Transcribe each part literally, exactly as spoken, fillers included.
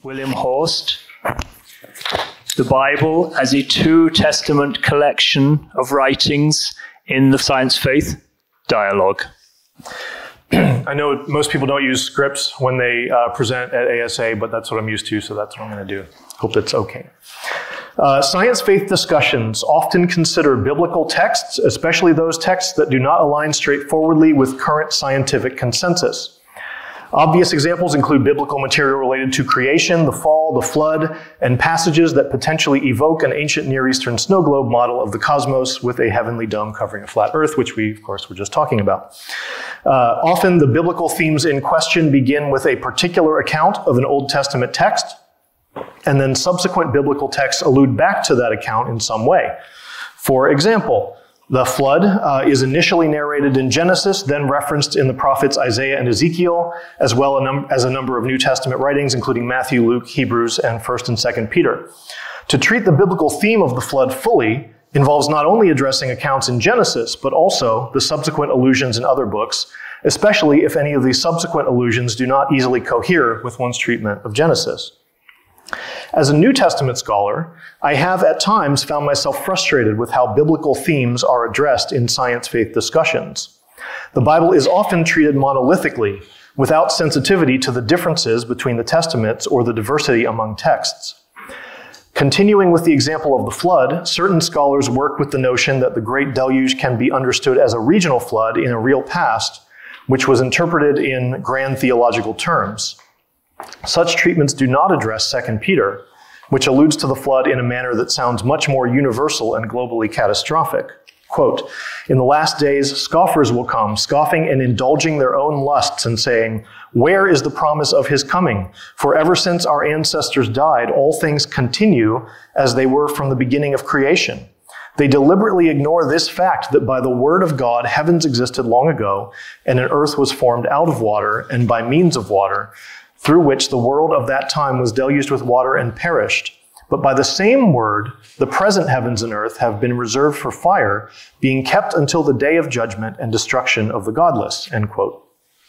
William Horst, the Bible as a two testament collection of writings in the Science Faith Dialogue. I know most people don't use scripts when they uh, present at A S A, but that's what I'm used to, so that's what I'm going to do. Hope that's okay. Uh, science faith discussions often consider biblical texts, especially those texts that do not align straightforwardly with current scientific consensus. Obvious examples include biblical material related to creation, the fall, the flood, and passages that potentially evoke an ancient Near Eastern snow globe model of the cosmos with a heavenly dome covering a flat earth, which we, of course, were just talking about. Uh, often the biblical themes in question begin with a particular account of an Old Testament text, and then subsequent biblical texts allude back to that account in some way. For example, the flood uh, is initially narrated in Genesis, then referenced in the prophets Isaiah and Ezekiel, as well a num- as a number of New Testament writings, including Matthew, Luke, Hebrews, and First and Second Peter. To treat the biblical theme of the flood fully involves not only addressing accounts in Genesis, but also the subsequent allusions in other books, especially if any of these subsequent allusions do not easily cohere with one's treatment of Genesis. As a New Testament scholar, I have at times found myself frustrated with how biblical themes are addressed in science faith discussions. The Bible is often treated monolithically, without sensitivity to the differences between the testaments or the diversity among texts. Continuing with the example of the flood, certain scholars work with the notion that the Great Deluge can be understood as a regional flood in a real past, which was interpreted in grand theological terms. Such treatments do not address Second Peter, which alludes to the flood in a manner that sounds much more universal and globally catastrophic. Quote, "In the last days, scoffers will come, scoffing and indulging their own lusts and saying, 'Where is the promise of his coming? For ever since our ancestors died, all things continue as they were from the beginning of creation.' They deliberately ignore this fact that by the word of God, heavens existed long ago, and an earth was formed out of water and by means of water, through which the world of that time was deluged with water and perished. But by the same word, the present heavens and earth have been reserved for fire, being kept until the day of judgment and destruction of the godless." End quote.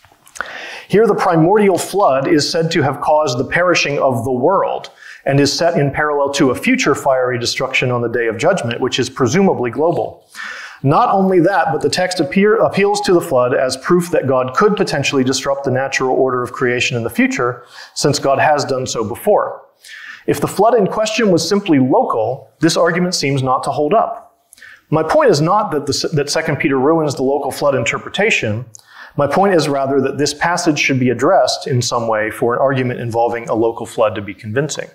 Here, the primordial flood is said to have caused the perishing of the world, and is set in parallel to a future fiery destruction on the day of judgment, which is presumably global. Not only that, but the text appear, appeals to the flood as proof that God could potentially disrupt the natural order of creation in the future, since God has done so before. If the flood in question was simply local, this argument seems not to hold up. My point is not that, the, that Second Peter ruins the local flood interpretation. My point is rather that this passage should be addressed in some way for an argument involving a local flood to be convincing.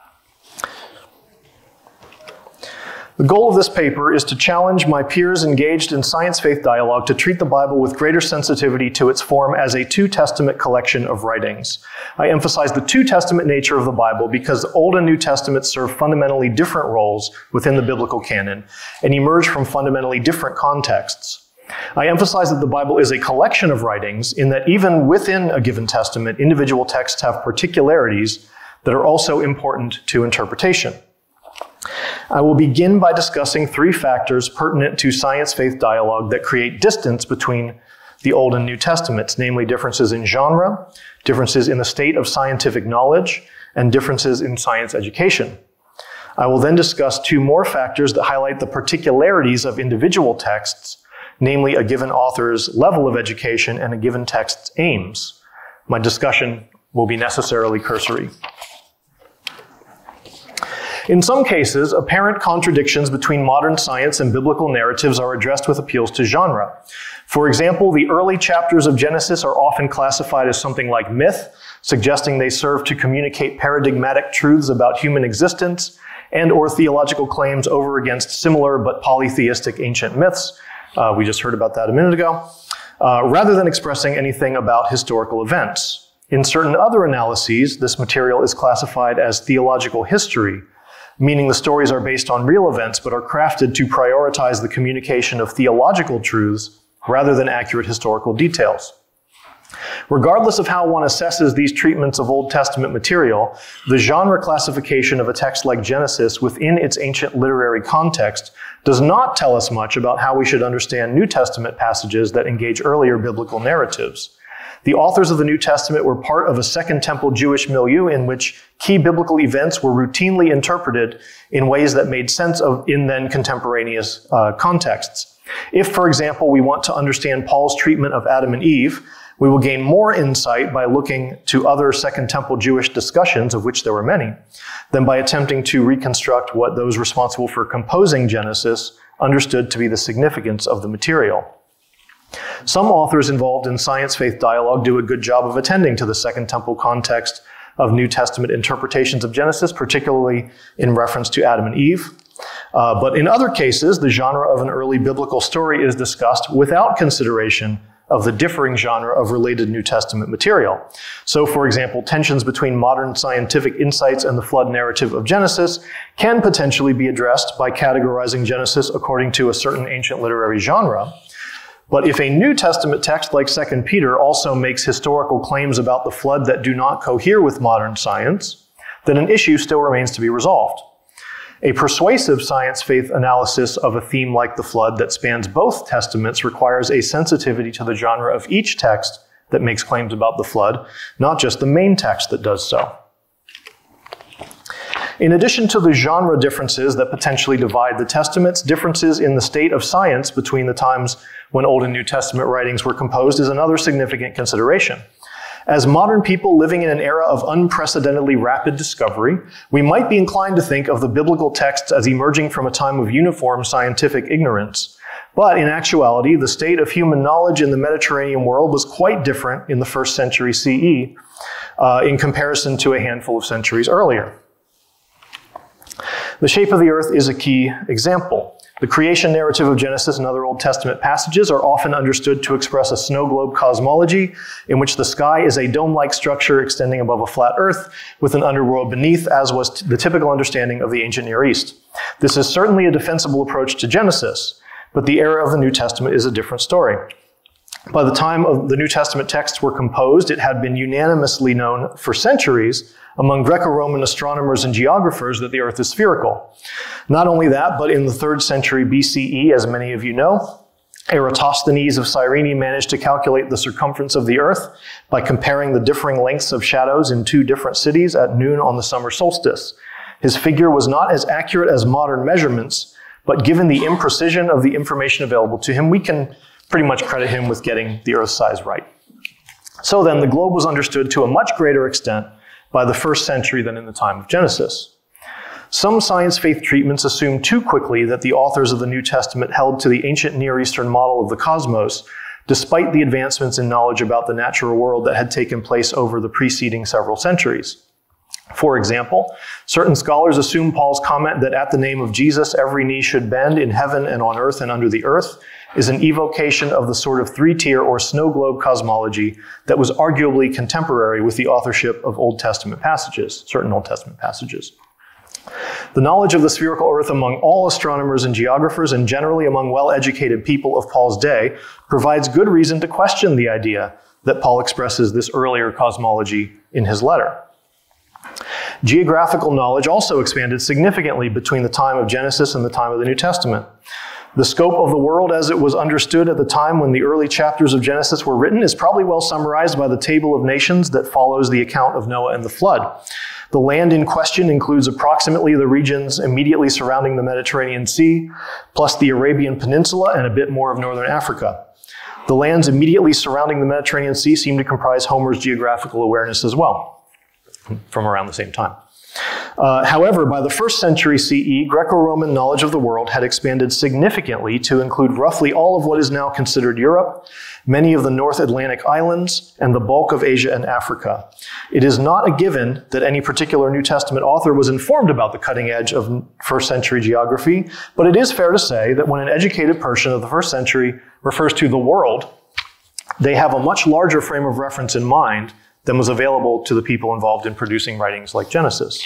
The goal of this paper is to challenge my peers engaged in science faith dialogue to treat the Bible with greater sensitivity to its form as a two testament collection of writings. I emphasize the two testament nature of the Bible because the Old and New Testaments serve fundamentally different roles within the biblical canon and emerge from fundamentally different contexts. I emphasize that the Bible is a collection of writings in that even within a given testament, individual texts have particularities that are also important to interpretation. I will begin by discussing three factors pertinent to science faith dialogue that create distance between the Old and New Testaments, namely differences in genre, differences in the state of scientific knowledge, and differences in science education. I will then discuss two more factors that highlight the particularities of individual texts, namely a given author's level of education and a given text's aims. My discussion will be necessarily cursory. In some cases, apparent contradictions between modern science and biblical narratives are addressed with appeals to genre. For example, the early chapters of Genesis are often classified as something like myth, suggesting they serve to communicate paradigmatic truths about human existence and or theological claims over against similar but polytheistic ancient myths. Uh, we just heard about that a minute ago, uh, rather than expressing anything about historical events. In certain other analyses, this material is classified as theological history, meaning the stories are based on real events but are crafted to prioritize the communication of theological truths rather than accurate historical details. Regardless of how one assesses these treatments of Old Testament material, the genre classification of a text like Genesis within its ancient literary context does not tell us much about how we should understand New Testament passages that engage earlier biblical narratives. The authors of the New Testament were part of a Second Temple Jewish milieu in which key biblical events were routinely interpreted in ways that made sense of in then contemporaneous uh, contexts. If, for example, we want to understand Paul's treatment of Adam and Eve, we will gain more insight by looking to other Second Temple Jewish discussions, of which there were many, than by attempting to reconstruct what those responsible for composing Genesis understood to be the significance of the material. Some authors involved in science-faith dialogue do a good job of attending to the Second Temple context of New Testament interpretations of Genesis, particularly in reference to Adam and Eve. Uh, but in other cases, the genre of an early biblical story is discussed without consideration of the differing genre of related New Testament material. So, for example, tensions between modern scientific insights and the flood narrative of Genesis can potentially be addressed by categorizing Genesis according to a certain ancient literary genre. But if a New Testament text like Second Peter also makes historical claims about the flood that do not cohere with modern science, then an issue still remains to be resolved. A persuasive science-faith analysis of a theme like the flood that spans both testaments requires a sensitivity to the genre of each text that makes claims about the flood, not just the main text that does so. In addition to the genre differences that potentially divide the testaments, differences in the state of science between the times when Old and New Testament writings were composed is another significant consideration. As modern people living in an era of unprecedentedly rapid discovery, we might be inclined to think of the biblical texts as emerging from a time of uniform scientific ignorance. But in actuality, the state of human knowledge in the Mediterranean world was quite different in the first century C E uh, in comparison to a handful of centuries earlier. The shape of the earth is a key example. The creation narrative of Genesis and other Old Testament passages are often understood to express a snow globe cosmology in which the sky is a dome-like structure extending above a flat earth with an underworld beneath, as was the typical understanding of the ancient Near East. This is certainly a defensible approach to Genesis, but the era of the New Testament is a different story. By the time of the New Testament texts were composed, it had been unanimously known for centuries among Greco-Roman astronomers and geographers that the earth is spherical. Not only that, but in the third century B C E, as many of you know, Eratosthenes of Cyrene managed to calculate the circumference of the earth by comparing the differing lengths of shadows in two different cities at noon on the summer solstice. His figure was not as accurate as modern measurements, but given the imprecision of the information available to him, we can pretty much credit him with getting the earth's size right. So then, the globe was understood to a much greater extent by the first century than in the time of Genesis. Some science-faith treatments assume too quickly that the authors of the New Testament held to the ancient Near Eastern model of the cosmos, despite the advancements in knowledge about the natural world that had taken place over the preceding several centuries. For example, certain scholars assume Paul's comment that at the name of Jesus every knee should bend in heaven and on earth and under the earth is an evocation of the sort of three-tier or snow globe cosmology that was arguably contemporary with the authorship of Old Testament passages, certain Old Testament passages. The knowledge of the spherical earth among all astronomers and geographers, and generally among well-educated people of Paul's day, provides good reason to question the idea that Paul expresses this earlier cosmology in his letter. Geographical knowledge also expanded significantly between the time of Genesis and the time of the New Testament. The scope of the world as it was understood at the time when the early chapters of Genesis were written is probably well summarized by the table of nations that follows the account of Noah and the flood. The land in question includes approximately the regions immediately surrounding the Mediterranean Sea, plus the Arabian Peninsula and a bit more of northern Africa. The lands immediately surrounding the Mediterranean Sea seem to comprise Homer's geographical awareness as well, from around the same time. Uh, however, by the first century C E, Greco-Roman knowledge of the world had expanded significantly to include roughly all of what is now considered Europe, many of the North Atlantic islands, and the bulk of Asia and Africa. It is not a given that any particular New Testament author was informed about the cutting edge of first century geography, but it is fair to say that when an educated person of the first century refers to the world, they have a much larger frame of reference in mind than was available to the people involved in producing writings like Genesis.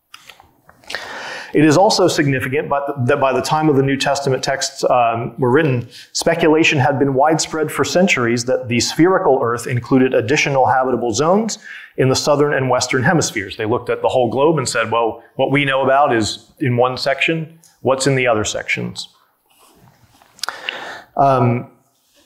It is also significant that by the time of the New Testament texts um, were written, speculation had been widespread for centuries that the spherical earth included additional habitable zones in the southern and western hemispheres. They looked at the whole globe and said, well, what we know about is in one section, what's in the other sections? Um,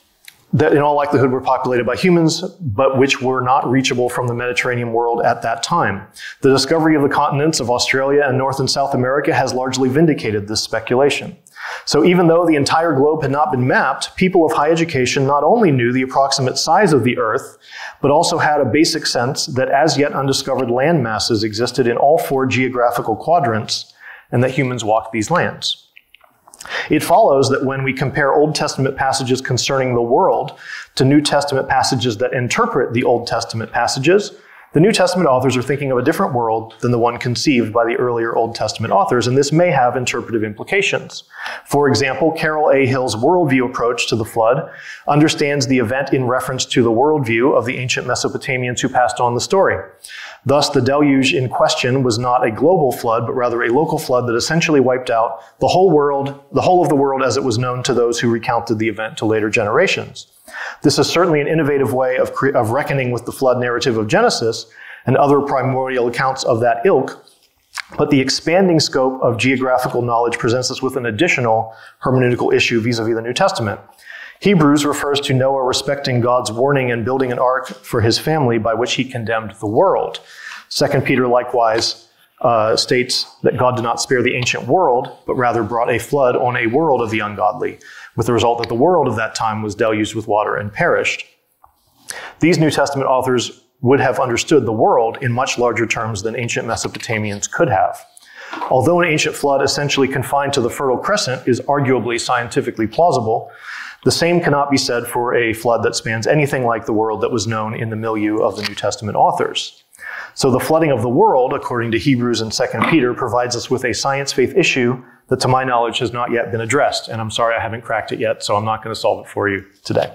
that in all likelihood were populated by humans, but which were not reachable from the Mediterranean world at that time. The discovery of the continents of Australia and North and South America has largely vindicated this speculation. So even though the entire globe had not been mapped, people of high education not only knew the approximate size of the Earth, but also had a basic sense that as yet undiscovered land masses existed in all four geographical quadrants, and that humans walked these lands. It follows that when we compare Old Testament passages concerning the world to New Testament passages that interpret the Old Testament passages, the New Testament authors are thinking of a different world than the one conceived by the earlier Old Testament authors, and this may have interpretive implications. For example, Carol A. Hill's worldview approach to the flood understands the event in reference to the worldview of the ancient Mesopotamians who passed on the story. Thus, the deluge in question was not a global flood, but rather a local flood that essentially wiped out the whole world, the whole of the world as it was known to those who recounted the event to later generations. This is certainly an innovative way of, cre- of reckoning with the flood narrative of Genesis and other primordial accounts of that ilk, but the expanding scope of geographical knowledge presents us with an additional hermeneutical issue vis-a-vis the New Testament. Hebrews refers to Noah respecting God's warning and building an ark for his family by which he condemned the world. Second Peter likewise uh, states that God did not spare the ancient world, but rather brought a flood on a world of the ungodly, with the result that the world of that time was deluged with water and perished. These New Testament authors would have understood the world in much larger terms than ancient Mesopotamians could have. Although an ancient flood essentially confined to the Fertile Crescent is arguably scientifically plausible, the same cannot be said for a flood that spans anything like the world that was known in the milieu of the New Testament authors. So the flooding of the world, according to Hebrews and Second Peter, provides us with a science-faith issue that to my knowledge has not yet been addressed. And I'm sorry I haven't cracked it yet, so I'm not going to solve it for you today.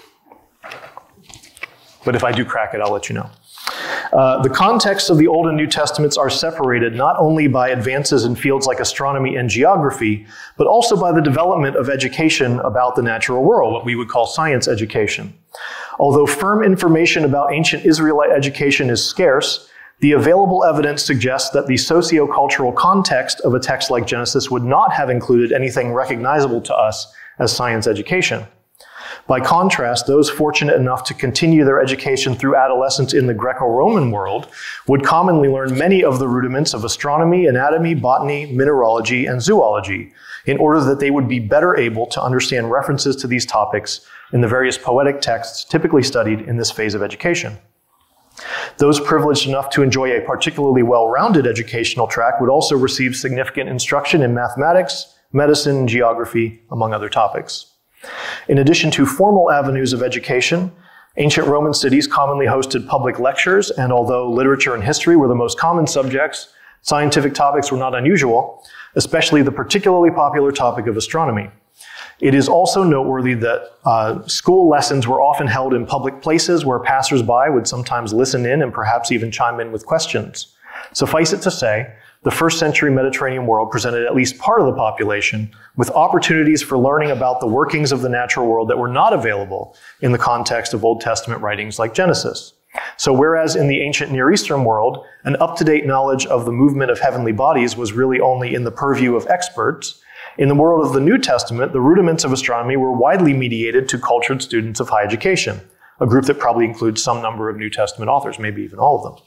But if I do crack it, I'll let you know. Uh, the contexts of the Old and New Testaments are separated not only by advances in fields like astronomy and geography, but also by the development of education about the natural world, what we would call science education. Although firm information about ancient Israelite education is scarce, the available evidence suggests that the socio-cultural context of a text like Genesis would not have included anything recognizable to us as science education. By contrast, those fortunate enough to continue their education through adolescence in the Greco-Roman world would commonly learn many of the rudiments of astronomy, anatomy, botany, mineralogy, and zoology, in order that they would be better able to understand references to these topics in the various poetic texts typically studied in this phase of education. Those privileged enough to enjoy a particularly well-rounded educational track would also receive significant instruction in mathematics, medicine, and geography, among other topics. In addition to formal avenues of education, ancient Roman cities commonly hosted public lectures, and although literature and history were the most common subjects, scientific topics were not unusual, especially the particularly popular topic of astronomy. It is also noteworthy that uh, school lessons were often held in public places where passersby would sometimes listen in and perhaps even chime in with questions. Suffice it to say, the first century Mediterranean world presented at least part of the population with opportunities for learning about the workings of the natural world that were not available in the context of Old Testament writings like Genesis. So whereas in the ancient Near Eastern world, an up-to-date knowledge of the movement of heavenly bodies was really only in the purview of experts, in the world of the New Testament, the rudiments of astronomy were widely mediated to cultured students of high education, a group that probably includes some number of New Testament authors, maybe even all of them.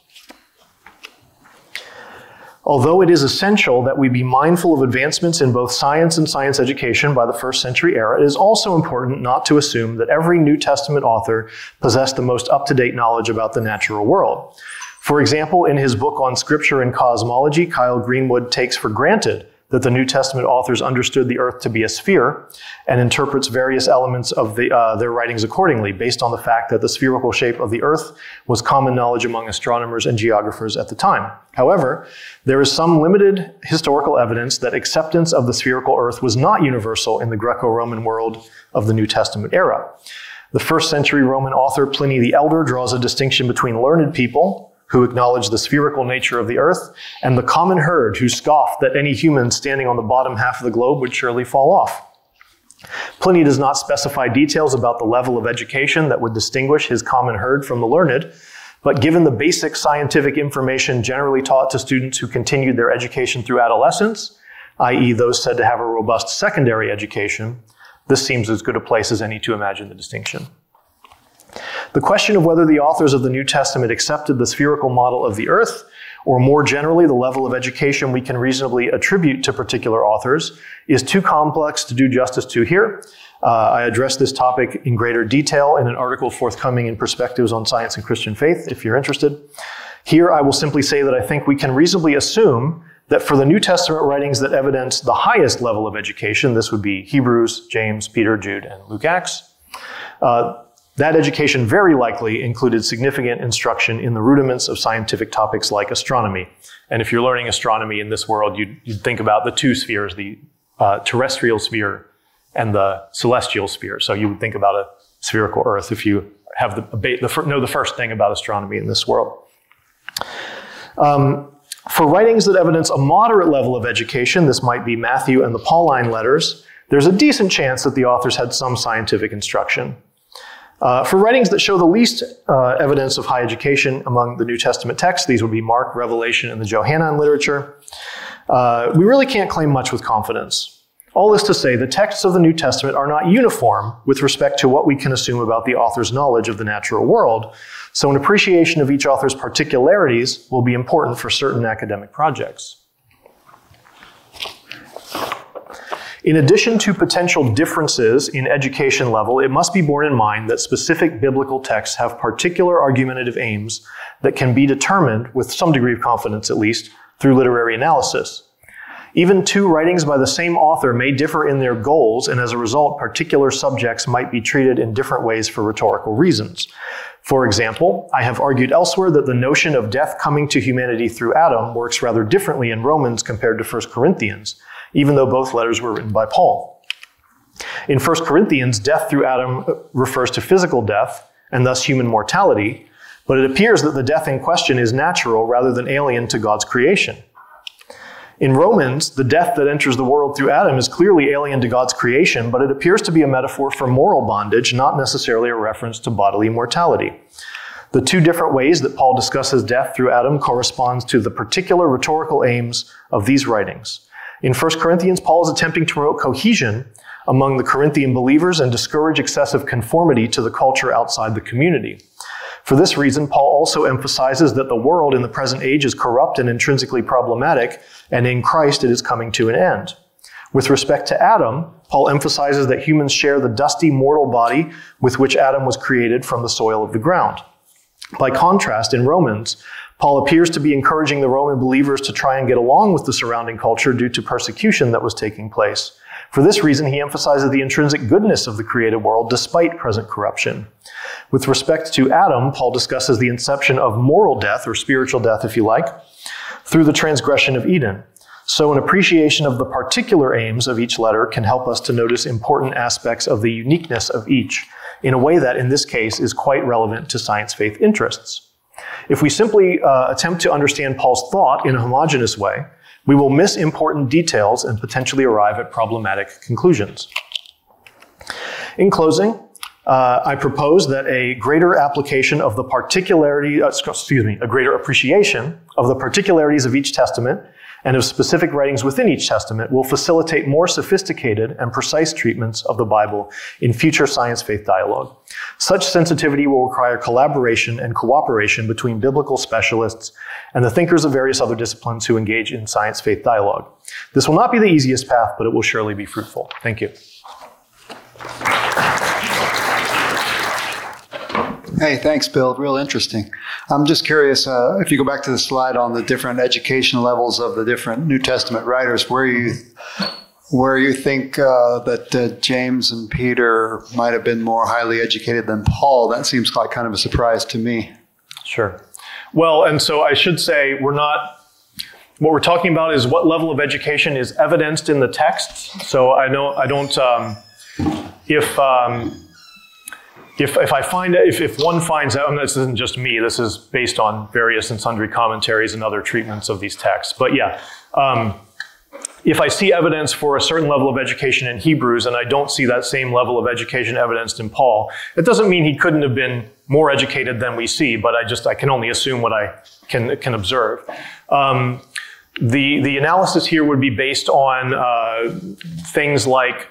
Although it is essential that we be mindful of advancements in both science and science education by the first century era, it is also important not to assume that every New Testament author possessed the most up-to-date knowledge about the natural world. For example, in his book on Scripture and Cosmology, Kyle Greenwood takes for granted that the New Testament authors understood the earth to be a sphere and interprets various elements of the, uh, their writings accordingly, based on the fact that the spherical shape of the earth was common knowledge among astronomers and geographers at the time. However, there is some limited historical evidence that acceptance of the spherical earth was not universal in the Greco-Roman world of the New Testament era. The first century Roman author Pliny the Elder draws a distinction between learned people, who acknowledge the spherical nature of the earth, and the common herd who scoffed that any human standing on the bottom half of the globe would surely fall off. Pliny does not specify details about the level of education that would distinguish his common herd from the learned, but given the basic scientific information generally taught to students who continued their education through adolescence, that is those said to have a robust secondary education, This seems as good a place as any to imagine the distinction. The question of whether the authors of the New Testament accepted the spherical model of the earth, or more generally, the level of education we can reasonably attribute to particular authors, is too complex to do justice to here. Uh, I address this topic in greater detail in an article forthcoming in Perspectives on Science and Christian Faith, if you're interested. Here, I will simply say that I think we can reasonably assume that for the New Testament writings that evidence the highest level of education, this would be Hebrews, James, Peter, Jude, and Luke, Acts, uh, that education very likely included significant instruction in the rudiments of scientific topics like astronomy. And if you're learning astronomy in this world, you'd, you'd think about the two spheres, the uh, terrestrial sphere and the celestial sphere. So you would think about a spherical Earth if you have the, the know the first thing about astronomy in this world. Um, for writings that evidence a moderate level of education, this might be Matthew and the Pauline letters, there's a decent chance that the authors had some scientific instruction. Uh, for writings that show the least uh, evidence of high education among the New Testament texts, these would be Mark, Revelation, and the Johannine literature, uh, we really can't claim much with confidence. All this to say, the texts of the New Testament are not uniform with respect to what we can assume about the author's knowledge of the natural world, so an appreciation of each author's particularities will be important for certain academic projects. In addition to potential differences in education level, it must be borne in mind that specific biblical texts have particular argumentative aims that can be determined, with some degree of confidence at least, through literary analysis. Even two writings by the same author may differ in their goals, and as a result, particular subjects might be treated in different ways for rhetorical reasons. For example, I have argued elsewhere that the notion of death coming to humanity through Adam works rather differently in Romans compared to First Corinthians, even though both letters were written by Paul. In First Corinthians, death through Adam refers to physical death, and thus human mortality, but it appears that the death in question is natural rather than alien to God's creation. In Romans, the death that enters the world through Adam is clearly alien to God's creation, but it appears to be a metaphor for moral bondage, not necessarily a reference to bodily mortality. The two different ways that Paul discusses death through Adam corresponds to the particular rhetorical aims of these writings. In First Corinthians, Paul is attempting to promote cohesion among the Corinthian believers and discourage excessive conformity to the culture outside the community. For this reason, Paul also emphasizes that the world in the present age is corrupt and intrinsically problematic, and in Christ it is coming to an end. With respect to Adam, Paul emphasizes that humans share the dusty mortal body with which Adam was created from the soil of the ground. By contrast, in Romans, Paul appears to be encouraging the Roman believers to try and get along with the surrounding culture due to persecution that was taking place. For this reason, he emphasizes the intrinsic goodness of the created world despite present corruption. With respect to Adam, Paul discusses the inception of moral death, or spiritual death if you like, through the transgression of Eden. So an appreciation of the particular aims of each letter can help us to notice important aspects of the uniqueness of each, in a way that, in this case, is quite relevant to science faith interests. If we simply uh, attempt to understand Paul's thought in a homogeneous way, we will miss important details and potentially arrive at problematic conclusions. In closing, uh, I propose that a greater application of the particularity, uh, excuse me, a greater appreciation of the particularities of each testament and of specific writings within each testament will facilitate more sophisticated and precise treatments of the Bible in future science-faith dialogue. Such sensitivity will require collaboration and cooperation between biblical specialists and the thinkers of various other disciplines who engage in science-faith dialogue. This will not be the easiest path, but it will surely be fruitful. Thank you. Hey, thanks, Bill. Real interesting. I'm just curious, uh, if you go back to the slide on the different education levels of the different New Testament writers, where you where you think uh, that uh, James and Peter might have been more highly educated than Paul, that seems like kind of a surprise to me. Sure. Well, and so I should say we're not, what we're talking about is what level of education is evidenced in the texts. So I know I don't, um, if... Um, If if I find if if one finds out, and this isn't just me, this is based on various and sundry commentaries and other treatments of these texts. But yeah, um, if I see evidence for a certain level of education in Hebrews and I don't see that same level of education evidenced in Paul, it doesn't mean he couldn't have been more educated than we see. But I just I can only assume what I can can observe. Um, the the analysis here would be based on uh, things like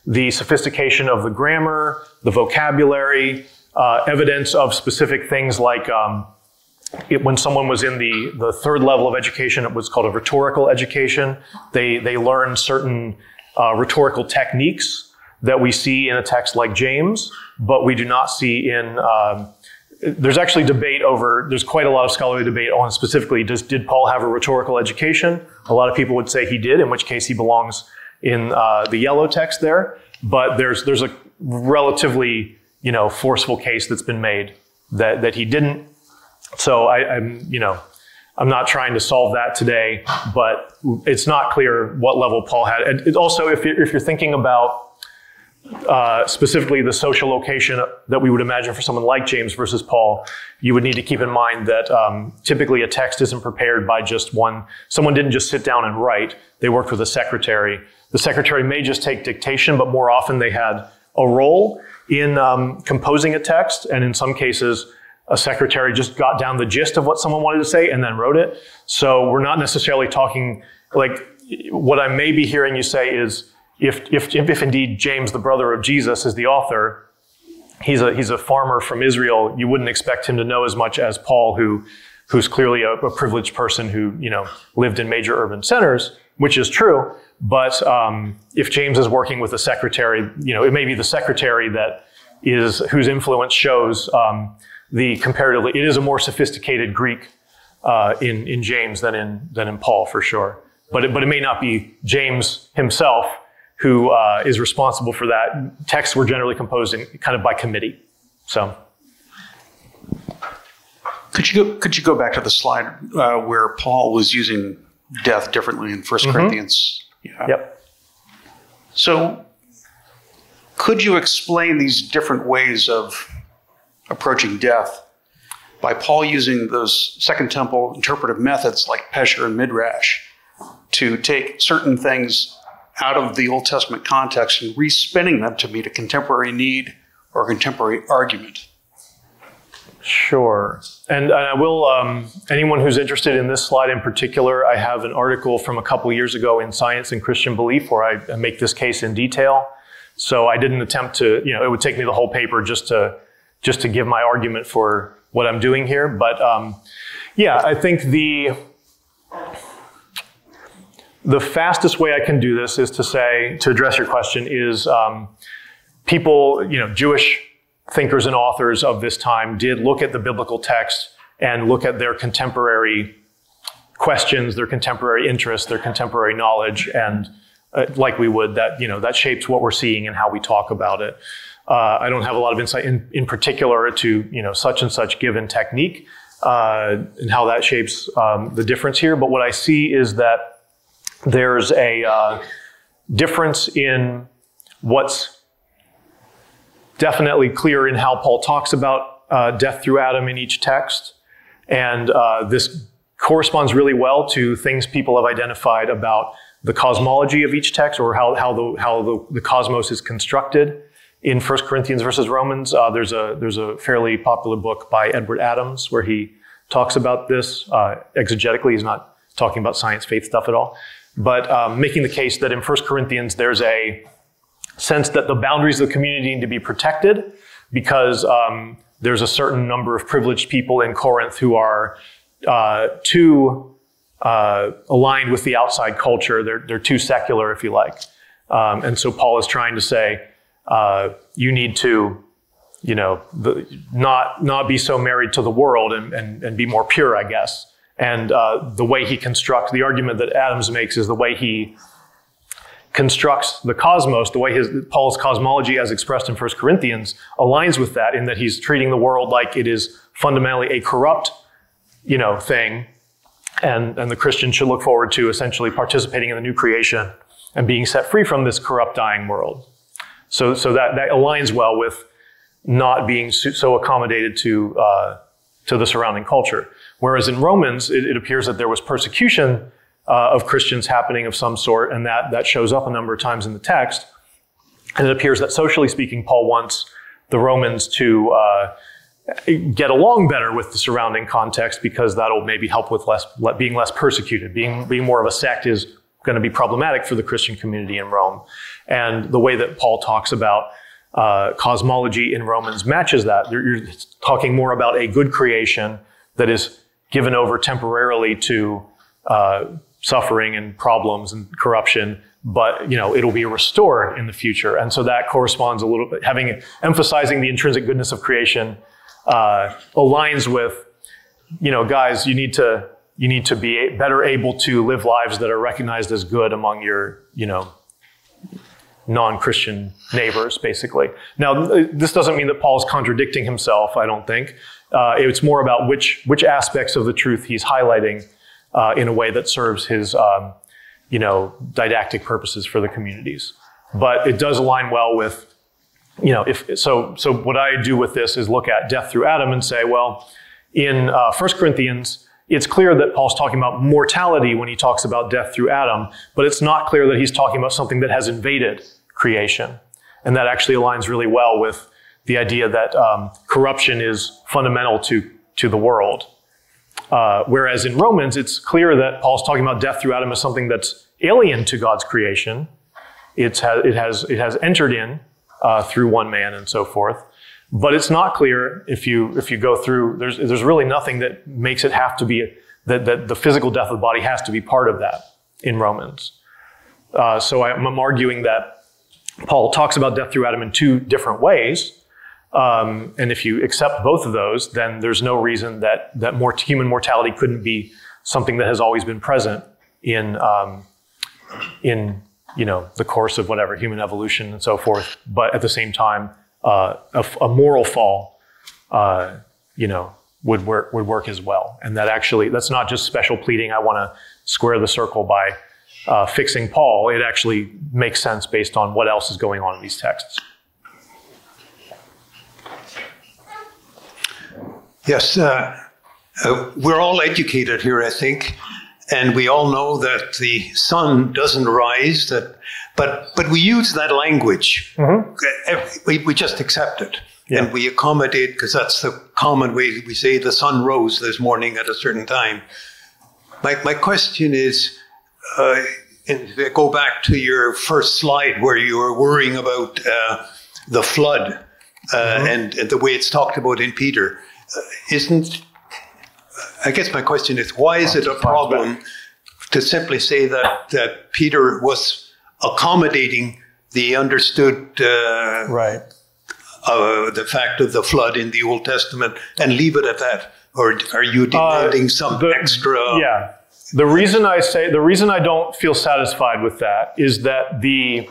the sophistication of the grammar, the vocabulary, uh, evidence of specific things like um, it, when someone was in the, the third level of education, it was called a rhetorical education. They, they learned certain uh, rhetorical techniques that we see in a text like James, but we do not see in, um, there's actually debate over, there's quite a lot of scholarly debate on specifically, does, did Paul have a rhetorical education? A lot of people would say he did, in which case he belongs in uh, the yellow text there, but there's there's a relatively, you know, forceful case that's been made that, that he didn't. So I, I'm, you know, I'm not trying to solve that today, but it's not clear what level Paul had. And it also, if you're, if you're thinking about uh, specifically the social location that we would imagine for someone like James versus Paul, you would need to keep in mind that um, typically a text isn't prepared by just one. Someone didn't just sit down and write. They worked with a secretary. The secretary may just take dictation, but more often they had a role in um, composing a text, and in some cases, a secretary just got down the gist of what someone wanted to say and then wrote it. So we're not necessarily talking, like, what I may be hearing you say is, if if if indeed James, the brother of Jesus, is the author, he's a he's a farmer from Israel. You wouldn't expect him to know as much as Paul, who who's clearly a, a privileged person who, you know, lived in major urban centers, which is true. But um, if James is working with a secretary, you know, it may be the secretary that is whose influence shows um, the comparatively. It is a more sophisticated Greek uh, in in James than in than in Paul, for sure. But it, but it may not be James himself who uh, is responsible for that. Texts were generally composed in, kind of by committee. So, could you go, could you go back to the slide uh, where Paul was using death differently in First mm-hmm. Corinthians? Yeah. Yep. So, could you explain these different ways of approaching death by Paul using those Second Temple interpretive methods like Pesher and Midrash to take certain things out of the Old Testament context and respinning them to meet a contemporary need or a contemporary argument? Sure. And I will, um, anyone who's interested in this slide in particular, I have an article from a couple years ago in Science and Christian Belief where I, I make this case in detail. So I didn't attempt to, you know, it would take me the whole paper just to just to give my argument for what I'm doing here. But um, yeah, I think the The fastest way I can do this is to say, to address your question, is um, people, you know, Jewish thinkers and authors of this time did look at the biblical text and look at their contemporary questions, their contemporary interests, their contemporary knowledge, and uh, like we would, that, you know, that shapes what we're seeing and how we talk about it. Uh, I don't have a lot of insight in, in particular to, you know, such and such given technique uh, and how that shapes um, the difference here. But what I see is that there's a uh, difference in what's definitely clear in how Paul talks about uh, death through Adam in each text. And uh, this corresponds really well to things people have identified about the cosmology of each text, or how, how, the, how the, the cosmos is constructed in First Corinthians versus Romans. Uh, there's a there's a fairly popular book by Edward Adams where he talks about this uh, exegetically. He's not talking about science, faith stuff at all. But um, making the case that in First Corinthians, there's a sense that the boundaries of the community need to be protected because um, there's a certain number of privileged people in Corinth who are uh, too uh, aligned with the outside culture. They're, they're too secular, if you like. Um, and so Paul is trying to say, uh, you need to, you know, the, not not be so married to the world and, and, and be more pure, I guess. And uh, the way he constructs, the argument that Adams makes is the way he constructs the cosmos, the way his Paul's cosmology as expressed in First Corinthians aligns with that, in that he's treating the world like it is fundamentally a corrupt, you know, thing. And, and the Christian should look forward to essentially participating in the new creation and being set free from this corrupt, dying world. So, so that, that aligns well with not being so accommodated to, uh, to the surrounding culture. Whereas in Romans, it, it appears that there was persecution uh, of Christians happening of some sort, and that, that shows up a number of times in the text. And it appears that, socially speaking, Paul wants the Romans to uh, get along better with the surrounding context, because that'll maybe help with less being less persecuted. Being being more of a sect is going to be problematic for the Christian community in Rome. And the way that Paul talks about uh, cosmology in Romans matches that. You're talking more about a good creation that is given over temporarily to uh, suffering and problems and corruption, but you know it'll be restored in the future. And so that corresponds a little bit, having emphasizing the intrinsic goodness of creation uh, aligns with, you know, guys, you need to you need to be better able to live lives that are recognized as good among your, you know, non-Christian neighbors, basically. Now, this doesn't mean that Paul's contradicting himself, I don't think. Uh, it's more about which which aspects of the truth he's highlighting uh, in a way that serves his, um, you know, didactic purposes for the communities. But it does align well with, you know, if so. So what I do with this is look at death through Adam and say, well, in uh, First Corinthians, it's clear that Paul's talking about mortality when he talks about death through Adam, but it's not clear that he's talking about something that has invaded creation. And that actually aligns really well with the idea that um, corruption is fundamental to, to the world. Uh, whereas in Romans, it's clear that Paul's talking about death through Adam as something that's alien to God's creation. It's ha- it has it has entered in uh, through one man and so forth. But it's not clear if you if you go through, there's there's really nothing that makes it have to be, that, that the physical death of the body has to be part of that in Romans. Uh, so I'm, I'm arguing that Paul talks about death through Adam in two different ways. Um, and if you accept both of those, then there's no reason that, that more human mortality couldn't be something that has always been present in, um, in you know, the course of whatever, human evolution and so forth. But at the same time, uh, a, a moral fall, uh, you know, would work, would work as well. And that actually, that's not just special pleading. I want to square the circle by uh, fixing Paul. It actually makes sense based on what else is going on in these texts. Yes, uh, uh, we're all educated here, I think, and we all know that the sun doesn't rise. That, but but we use that language. Mm-hmm. We we just accept it, yeah. And we accommodate, because that's the common way we say the sun rose this morning at a certain time. My my question is, uh, and if I go back to your first slide where you were worrying about uh, the flood uh, mm-hmm. and, and the way it's talked about in Peter. Uh, isn't, I guess my question is, why is it a problem to simply say that, that Peter was accommodating the understood uh, right. uh, the fact of the flood in the Old Testament and leave it at that? Or are you demanding uh, some the, extra? Yeah. The reason I say, the reason I don't feel satisfied with that is that the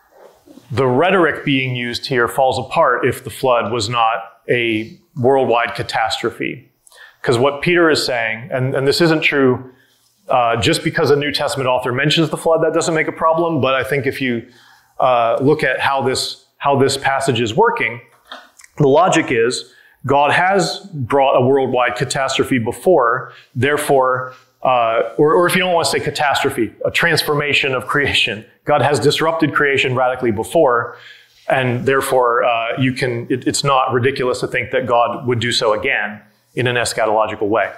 the rhetoric being used here falls apart if the flood was not a worldwide catastrophe. Because what Peter is saying, and, and this isn't true uh, just because a New Testament author mentions the flood, that doesn't make a problem. But I think if you uh, look at how this how this passage is working, the logic is God has brought a worldwide catastrophe before, therefore, uh, or, or if you don't want to say catastrophe, a transformation of creation. God has disrupted creation radically before, and therefore uh, you can. It, it's not ridiculous to think that God would do so again in an eschatological way.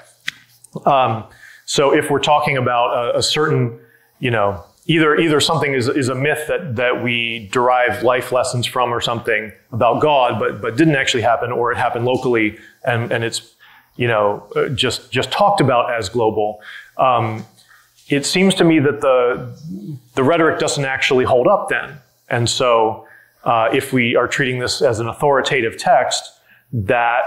Um, so if we're talking about a, a certain, you know, either either something is is a myth that that we derive life lessons from or something about God, but but didn't actually happen, or it happened locally and and it's, you know, just just talked about as global. Um, it seems to me that the the rhetoric doesn't actually hold up then, and so uh, if we are treating this as an authoritative text, that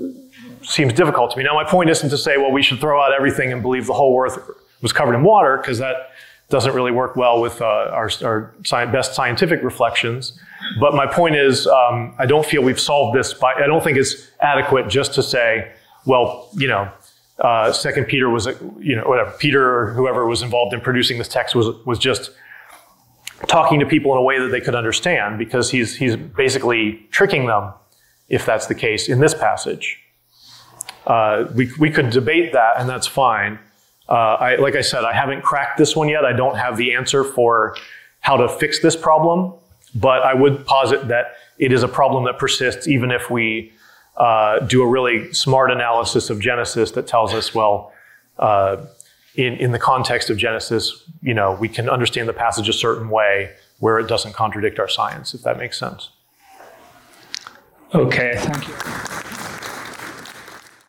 seems difficult to me. Now, my point isn't to say, well, we should throw out everything and believe the whole earth was covered in water, because that doesn't really work well with uh, our, our sci- best scientific reflections. But my point is, um, I don't feel we've solved this by, I don't think it's adequate just to say, well, you know, uh, Second Peter was, you know, whatever, Peter or whoever was involved in producing this text was was just talking to people in a way that they could understand, because he's he's basically tricking them, if that's the case, in this passage. Uh, we we could debate that, and that's fine. Uh, I, like I said, I haven't cracked this one yet. I don't have the answer for how to fix this problem, but I would posit that it is a problem that persists even if we uh, do a really smart analysis of Genesis that tells us, well, uh, in, in the context of Genesis, you know, we can understand the passage a certain way where it doesn't contradict our science, if that makes sense. Okay, thank you.